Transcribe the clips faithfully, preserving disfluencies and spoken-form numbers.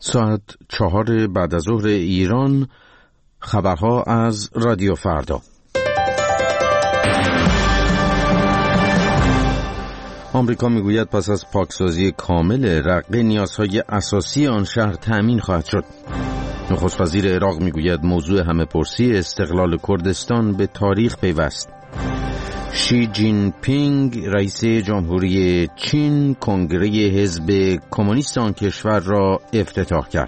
ساعت چهار بعد از ظهر ایران. خبرها از رادیو فردا. آمریکا میگوید پس از پاکسازی کامل رقه نیازهای اساسی آن شهر تأمین خواهد شد. نخست وزیر عراق میگوید موضوع همه پرسی استقلال کردستان به تاریخ پیوست. شی جین پینگ رئیس جمهوری چین کنگره حزب کمونیست آن کشور را افتتاح کرد.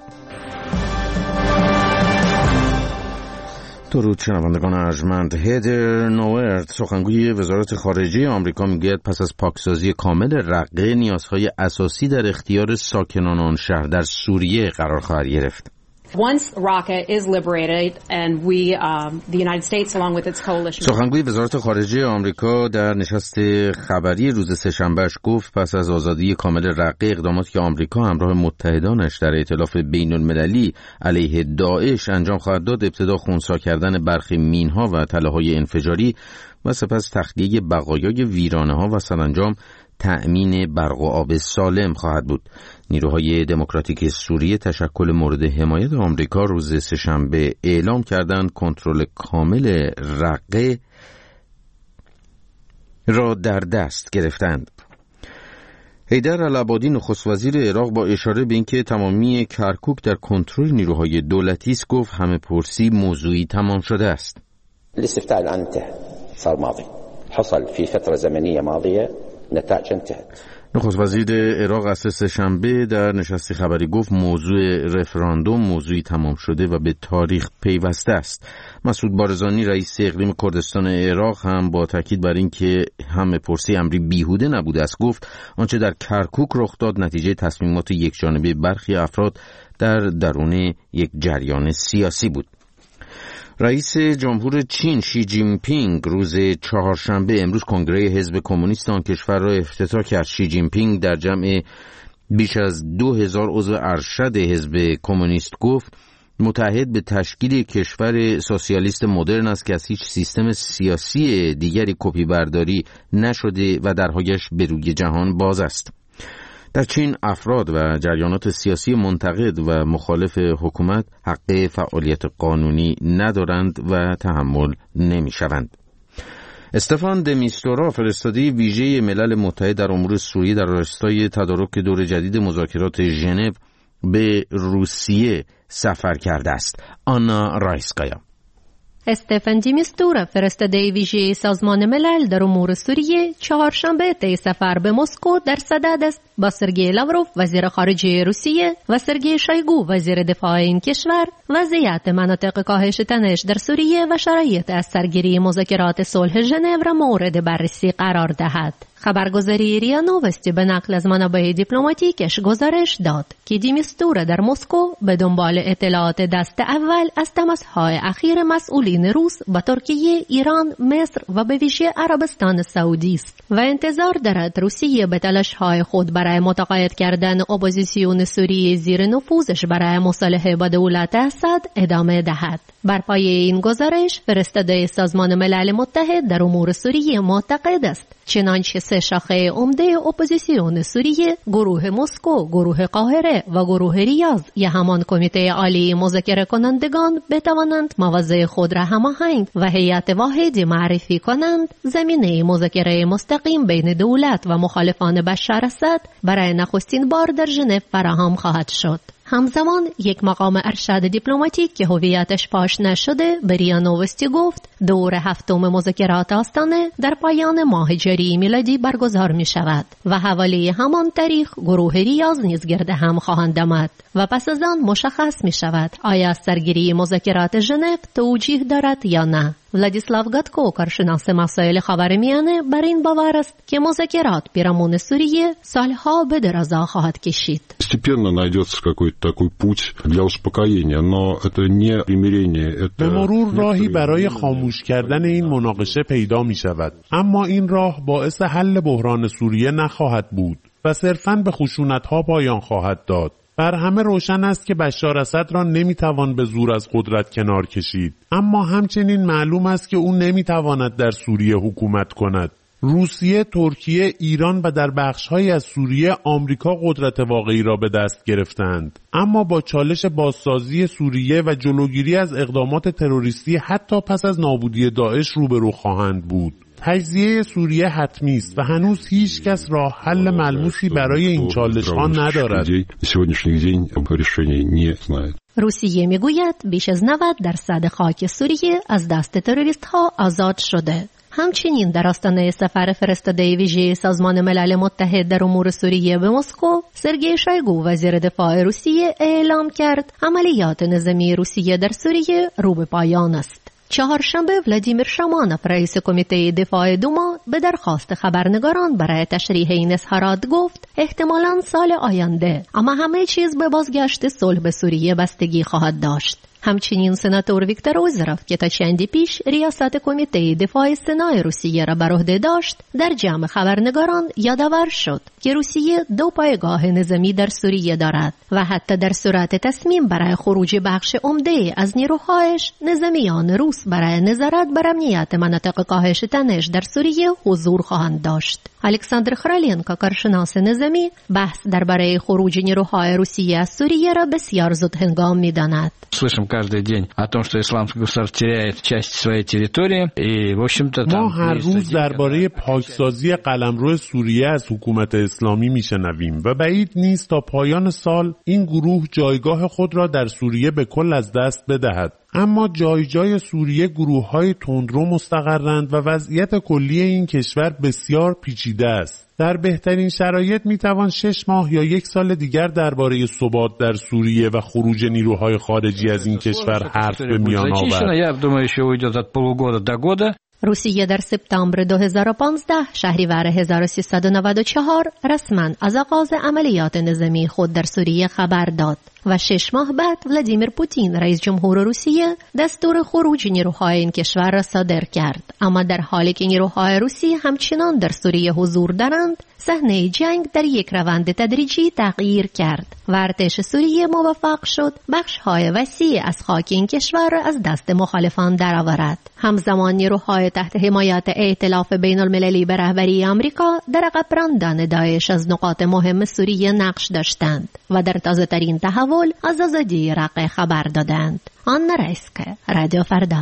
درود شنوندگان ارجمند. هدر نوئرت سخنگوی وزارت خارجه آمریکا میگوید پس از پاکسازی کامل رقه نیازهای اساسی در اختیار ساکنان آن شهر در سوریه قرار خواهد گرفت. Once Raqqa is liberated and we um, the United States along with its coalition. سخنگوی وزارت خارجه آمریکا در نشست خبری روز سه‌شنبهش گفت پس از آزادی کامل رقه اقداماتی که آمریکا همراه متحدانش در ائتلاف بین‌المللی علیه داعش انجام خواهد داد ابتدا خنثی کردن برخی مین‌ها و تله‌های انفجاری و سپس تخلیه بقایای ویرانه‌ها و سرانجام تأمین برق و آب سالم خواهد بود. نیروهای دموکراتیک سوریه تشکل مورد حمایت آمریکا روز سه‌شنبه اعلام کردند کنترل کامل رقه را در دست گرفتند. حیدر العبادی نخست وزیر عراق با اشاره به اینکه تمامی کرکوک در کنترل نیروهای دولتی است گفت همه پرسی موضوعی تمام شده است. الاستفتاء الان انتهى صار ماضي حصل في فترة زمنية ماضية نتائج انتهت. نخست وزیر عراق از سه‌شنبه در نشست خبری گفت موضوع رفراندوم موضوعی تمام شده و به تاریخ پیوسته است. مسعود بارزانی رئیس اقلیم کردستان عراق هم با تاکید بر این که همه پرسی امری بیهوده نبوده است گفت آنچه در کرکوک رخ داد نتیجه تصمیمات یکجانبه برخی افراد در درون یک جریان سیاسی بود. رئیس جمهور چین شی جین پینگ روز چهارشنبه امروز کنگره حزب کمونیست آن کشور را افتتاح کرد. شی جین پینگ در جمع بیش از دو هزار عضو ارشد حزب کمونیست گفت متحد به تشکیل کشور سوسیالیست مدرن است که از هیچ سیستم سیاسی دیگری کپی برداری نشده و درهایش به روی جهان باز است. در چین افراد و جریانات سیاسی منتقد و مخالف حکومت حق فعالیت قانونی ندارند و تحمل نمی‌شوند. استفان د میستورا فرستاده ویژه ملل متحد در امور سوریه در راستای تدارک دور جدید مذاکرات ژنو به روسیه سفر کرده است. آنا رایسکایا. استفان دی میستورا فرستاده ویژه سازمان ملل در امور سوریه چهارشنبه طی سفر به مسکو در صدد است با سرگئی لاوروف وزیر خارجه روسیه و سرگئی شویگو وزیر دفاع این کشور وضعیت مناطق کاهش تنش در سوریه و شرایط از سرگیری مذاکرات صلح ژنو را مورد بررسی قرار دهد. خبرگزاری ریا نووستی به نقل از منابع دیپلماتیکش گزارش داد که دی میستورا در مسکو به دنبال اطلاعات دست اول از تماس‌های اخیر مسئولین روس با ترکیه، ایران، مصر و به ویژه عربستان سعودی است و انتظار دارد روسیه به تلاش‌های خود برای متقاعد کردن اپوزیسیون سوریه زیر نفوذش برای مصالحه با دولت اسد ادامه دهد. بر پایه این گزارش فرستاده سازمان ملل متحد در امور سوریه معتقد است چنانچه سه شاخه عمده اپوزیسیون سوریه، گروه مسکو، گروه قاهره و گروه ریاض یا همان کمیته عالی مذاکره کنندگان بتوانند مواضع خود را هماهنگ و هیئت واحدی معرفی کنند، زمینه مذاکره مستقیم بین دولت و مخالفان بشار اسد برای نخستین بار در ژنو فراهم خواهد شد. همزمان یک مقام ارشد دیپلماتیک که هویتش فاش نشده به ریا نووستی گفت دور هفتم مذاکرات آستانه در پایان ماه جاری میلادی برگزار می شود و حوالی همان تاریخ گروه ریاض نیز گرد هم خواهند آمد و پس از آن مشخص می شود آیا سرگیری مذاکرات ژنو توجیه دارد یا نه. ولادیسلاو گاتکو کارشناس مسائل خاورمیانه بر این باور است که مذاکرات پیرامون سوریه سالها به درازا خواهد کشید. Постепенно найдется какой-то такой путь для успокоения, но это не примирение, это به مرور راهی برای خاموش کردن این مناقشه پیدا می شود، اما این راه باعث حل بحران سوریه نخواهد بود و صرفاً به خشونت‌ها پایان خواهد داد. بر همه روشن است که بشار اسد را نمیتوان به زور از قدرت کنار کشید، اما همچنین معلوم است که او نمیتواند در سوریه حکومت کند. روسیه، ترکیه، ایران و در بخش‌هایی از سوریه آمریکا قدرت واقعی را به دست گرفتند. اما با چالش بازسازی سوریه و جلوگیری از اقدامات تروریستی حتی پس از نابودی داعش روبرو خواهند بود. تجزیه سوریه حتمی است و هنوز هیچ کس راه حل ملموسی برای این چالش‌ها ندارد. روسیه میگوید بیش از نود درصد خاک سوریه از دست تروریست‌ها آزاد شده. همچنین در آستانه سفر فرستاده ویژه سازمان ملل متحد در امور سوریه به مسکو، سرگئی شویگو وزیر دفاع روسیه اعلام کرد عملیات نظامی روسیه در سوریه رو به پایان است. چهارشنبه ولادیمیر شامانوف رئیس کمیته دفاع دوما به درخواست خبرنگاران برای تشریح این اظهارات گفت احتمالاً سال آینده، اما همه چیز به بازگشت صلح به سوریه بستگی خواهد داشت. همچنین سناتور ویکتور اوزروف که تا چندی پیش ریاست کمیته دفاع سنای روسیه را بر عهده داشت، در جمع خبرنگاران یادآور شد که روسیه دو پایگاه نظامی در سوریه دارد و حتی در صورت تصمیم برای خروج بخش عمده از نیروهایش، نظامیان روس برای نظارت بر امنیت مناطق کاهش تنش در سوریه حضور خواهند داشت. الکساندر خرالینکو، کارشناس نظامی، بحث درباره خروج نیروهای روسیه از سوریه را بسیار زود هنگام می‌داند. Слышим каждый день о том, что исламское государство теряет часть своей территории, и в общем-то там ما هر روز درباره پاکسازی قلمرو سوریه از حکومت اسلامی میشنویم و بعید نیست تا پایان سال این گروه جایگاه خود را در سوریه به کل از دست بدهد. اما جای جای سوریه گروه‌های تندرو مستقرند و وضعیت کلی این کشور بسیار پیچیده است. در بهترین شرایط میتوان شش ماه یا یک سال دیگر درباره ثبات در سوریه و خروج نیروهای خارجی از این کشور حرف به میان آورد. روسیه در سپتامبر دو هزار و پانزده شهریور هزار و سیصد و نود و چهار رسما از آغاز عملیات نظامی خود در سوریه خبر داد و شش ماه بعد ولادیمیر پوتین رئیس جمهور روسیه دستور خروج نیروهای این کشور را صادر کرد. اما در حالی که نیروهای روسی همچنان در سوریه حضور دارند، صحنه جنگ در یک روند تدریجی تغییر کرد و ارتش سوریه موفق شد بخش‌های وسیع از خاک این کشور را از دست مخالفان درآورد. همزمان نیروهای تحت حمایت ائتلاف بین المللی به رهبری آمریکا در عقب راندن داعش از نقاط مهم سوریه نقش داشتند و در تازه‌ترین تحول از آزادی رقه خبر دادند. آنا رایسکه، رادیو فردا.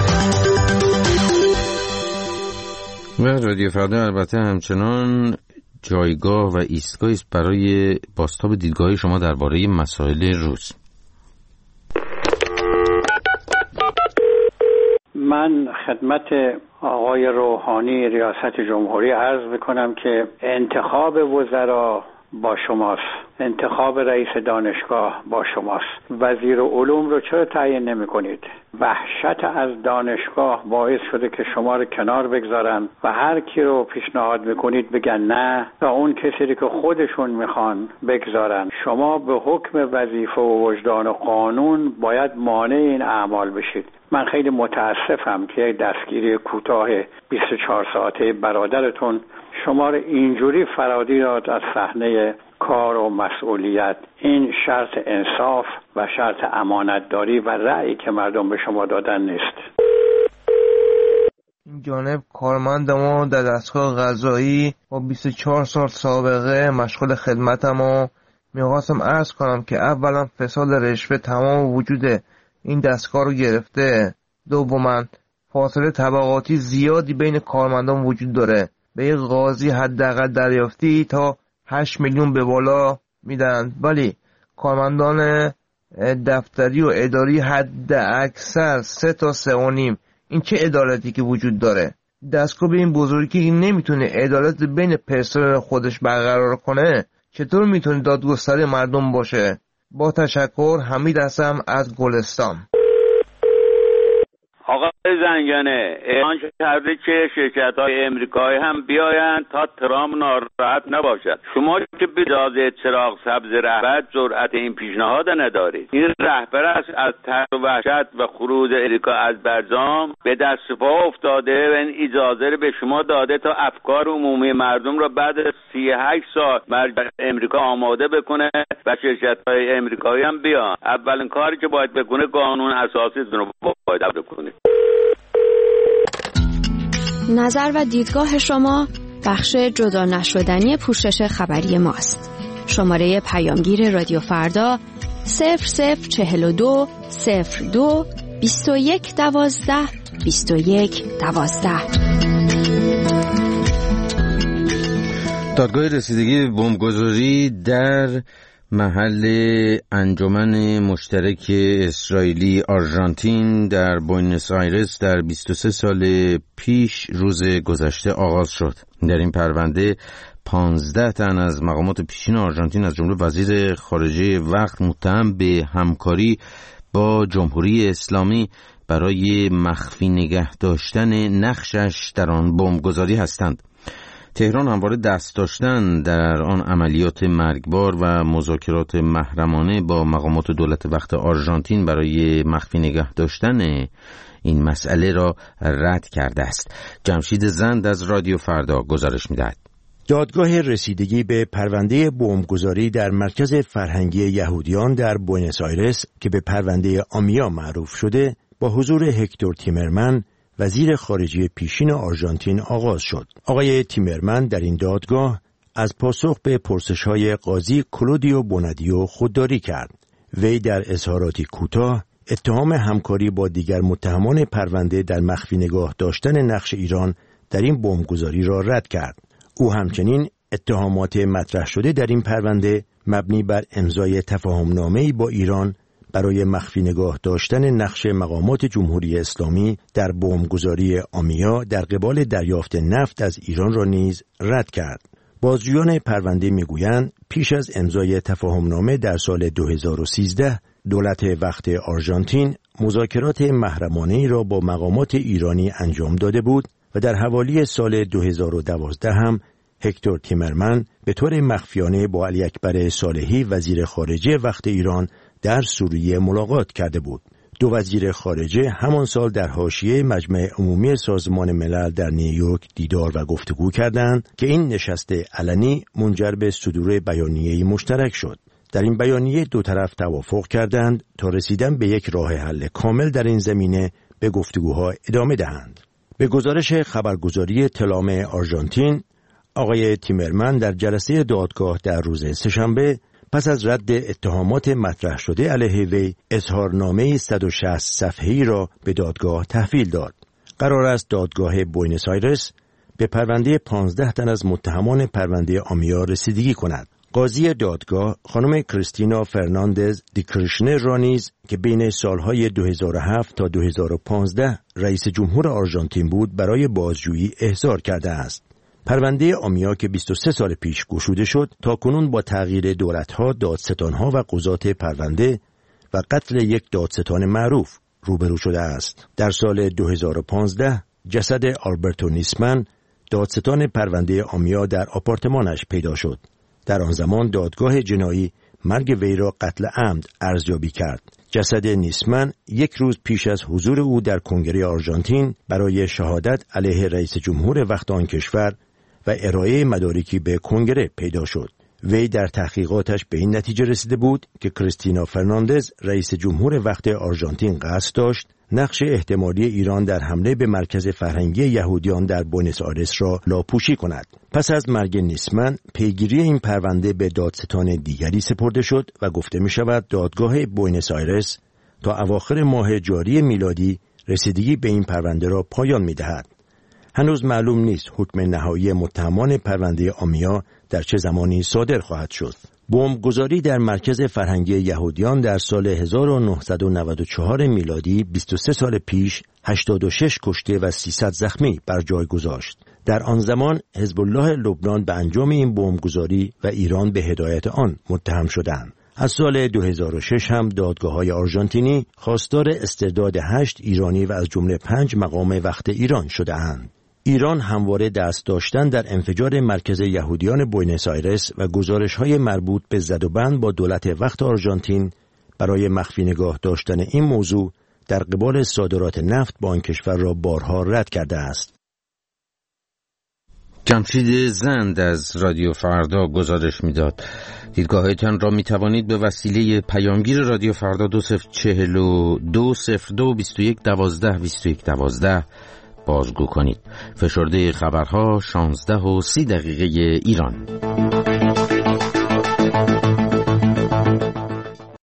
و رادیو فردا البته همچنان جایگاه و ایستگاهی است برای بازتاب دیدگاه شما درباره مسائل روز. من خدمت آقای روحانی ریاست جمهوری عرض میکنم که انتخاب وزرا با شماست، انتخاب رئیس دانشگاه با شماست. وزیر علوم رو چرا تعیین نمی کنید؟ وحشت از دانشگاه باعث شده که شما رو کنار بگذارن و هر کی رو پیشنهاد میکنید بگن نه، تا اون کسی رو که خودشون میخوان بگذارن. شما به حکم وظیفه و وجدان و قانون باید مانع این اعمال بشید. من خیلی متاسفم که دستگیری کوتاه بیست و چهار ساعته برادرتون شما رو اینجوری فراری داد از صحنه کار و مسئولیت. این شرط انصاف و شرط امانتداری و رأیی که مردم به شما دادن نیست. این جانب کارمند ما در دستگاه قضایی با بیست و چهار سال سابقه مشغول خدمتم و میخواستم عرض کنم که اولا فساد رشوه تمام وجود این دستگاه رو گرفته. دوما فاصله طبقاتی زیادی بین کارمندان وجود داره. به یک قاضی حداقل دریافتی تا هشت میلیون به بالا میدن، ولی کارمندان دفتری و اداری حد اکثر سه تا سه و نیم. این چه عدالتی که وجود داره؟ دستگاه به این بزرگی نمیتونه عدالت بین پرسنل خودش برقرار کنه، چطور میتونه دادگستری مردم باشه؟ با تشکر، حمید هستم از گلستان. آقای زنگنه، اعلان کرده که شرکت‌های امریکایی هم بیاین تا ترامپ ناراحت نباشد. شما که به اجازه چراغ سبز رهبر جرأت این پیشنهاد ندارید. این رهبر است از ترس و وحشت و خروج امریکا از برجام به دست پا افتاده و این اجازه رو به شما داده تا افکار عمومی مردم را بعد از سی و هشت سال بر امریکا آماده بکنه و شرکت‌های امریکایی هم بیان. اولین کاری که باید بکنه قانون اساسیتون رو باید بکنه. نظر و دیدگاه شما بخش جدا نشدنی پوشش خبری ماست. شماره پیامگیر رادیو فردا صفر صفر چهل و دو صفر دو بیست و یک دوازده بیست و یک دوازده. دادگاه رسیدگی بمبگذاری در محل انجمن مشترک اسرائیلی آرژانتین در بوئنوس آیرس در بیست و سه سال پیش روز گذشته آغاز شد. در این پرونده پانزده تن از مقامات پیشین آرژانتین از جمله وزیر خارجه وقت متهم به همکاری با جمهوری اسلامی برای مخفی نگه داشتن نقشش در آن بمبگذاری هستند. تهران همواره دست داشتن در آن عملیات مرگبار و مذاکرات محرمانه با مقامات دولت وقت آرژانتین برای مخفی نگه داشتن این مسئله را رد کرده است. جمشید زند از رادیو فردا گزارش می‌دهد. دادگاه رسیدگی به پرونده بمبگذاری در مرکز فرهنگی یهودیان در بوئنوس آیرس که به پرونده آمیا معروف شده با حضور هکتور تیمرمن وزیر خارجه پیشین آرژانتین آغاز شد. آقای تیمرمن در این دادگاه از پاسخ به پرسش‌های قاضی کلودیو بونادیو خودداری کرد. وی در اظهاراتی کوتاه اتهام همکاری با دیگر متهمان پرونده در مخفی نگاه داشتن نقش ایران در این بمبگذاری را رد کرد. او همچنین اتهامات مطرح شده در این پرونده مبنی بر امضای تفاهمنامه‌ای با ایران برای مخفی نگاه داشتن نقش مقامات جمهوری اسلامی در بمبگذاری آمیا در قبال دریافت نفت از ایران را نیز رد کرد. بازجویان پرونده میگویند پیش از امضای تفاهمنامه در سال دو هزار و سیزده دولت وقت آرژانتین مذاکرات محرمانه‌ای را با مقامات ایرانی انجام داده بود و در حوالی سال دو هزار و دوازده هم هکتور تیمرمن به طور مخفیانه با علی اکبر صالحی وزیر خارجه وقت ایران در سوریه ملاقات کرده بود. دو وزیر خارجه همان سال در حاشیه مجمع عمومی سازمان ملل در نیویورک دیدار و گفتگو کردند که این نشست علنی منجر به صدور بیانیه‌ای مشترک شد. در این بیانیه دو طرف توافق کردند تا رسیدن به یک راه حل کامل در این زمینه به گفتگوها ادامه دهند. به گزارش خبرگزاری تلام آرژانتین، آقای تیمرمن در جلسه دادگاه در روز سه‌شنبه پس از رد اتهامات مطرح شده علیه وی اظهارنامه صد و شصت صفحه‌ای را به دادگاه تحویل داد. قرار است دادگاه بوئنوس آیرس به پرونده پانزده تن از متهمان پرونده آمیا رسیدگی کند. قاضی دادگاه خانم کریستینا فرناندز دی کرشنر را نیز که بین سالهای دو هزار و هفت تا دو هزار و پانزده رئیس جمهور آرژانتین بود برای بازجویی احضار کرده است. پرونده آمیا که بیست و سه سال پیش گشوده شد تا کنون با تغییر دولت‌ها، دادستان‌ها و قضات پرونده و قتل یک دادستان معروف روبرو شده است. در سال دو هزار و پانزده جسد آلبرتو نیسمن دادستان پرونده آمیا در آپارتمانش پیدا شد. در آن زمان دادگاه جنایی مرگ وی را قتل عمد ارزیابی کرد. جسد نیسمن یک روز پیش از حضور او در کنگره آرژانتین برای شهادت علیه رئیس جمهور وقت آن کشور و ارائه مدارکی به کنگره پیدا شد. وی در تحقیقاتش به این نتیجه رسیده بود که کریستینا فرناندز رئیس جمهور وقت آرژانتین قصد داشت نقش احتمالی ایران در حمله به مرکز فرهنگی یهودیان در بوئنوس آیرس را لاپوشی کند. پس از مرگ نیسمن پیگیری این پرونده به دادستان دیگری سپرده شد و گفته می شود دادگاه بوئنوس آیرس تا اواخر ماه جاری میلادی رسیدگی به این پرونده را پایان می دهد. هنوز معلوم نیست حکم نهایی متهمان پرونده آمیا در چه زمانی صادر خواهد شد. بمبگذاری در مرکز فرهنگی یهودیان در سال هزار و نهصد و نود و چهار میلادی بیست و سه سال پیش هشتاد و شش کشته و سیصد زخمی بر جای گذاشت. در آن زمان حزب الله لبنان به انجام این بمبگذاری و ایران به هدایت آن متهم شدند. از سال دو هزار و شش هم دادگاه‌های آرژانتینی خواستار استرداد هشت ایرانی و از جمله پنج مقام وقت ایران شده‌اند. ایران همواره دست داشتن در انفجار مرکز یهودیان بوئنوس آیرس و گزارش‌های مربوط به زدوبند با دولت وقت آرژانتین برای مخفی نگاه داشتن این موضوع در قبال صادرات نفت با آن کشور را بارها رد کرده است. جمشید زند از رادیو فردا گزارش میداد. دیدگاهتان را می توانید به وسیله پیامگیر رادیو فردا دو صفر چهل و دو صفر دو بیست و یک دوازده بیست و یک دوازده بازگو کنید. فشرده خبرها شانزده و سی دقیقه ایران.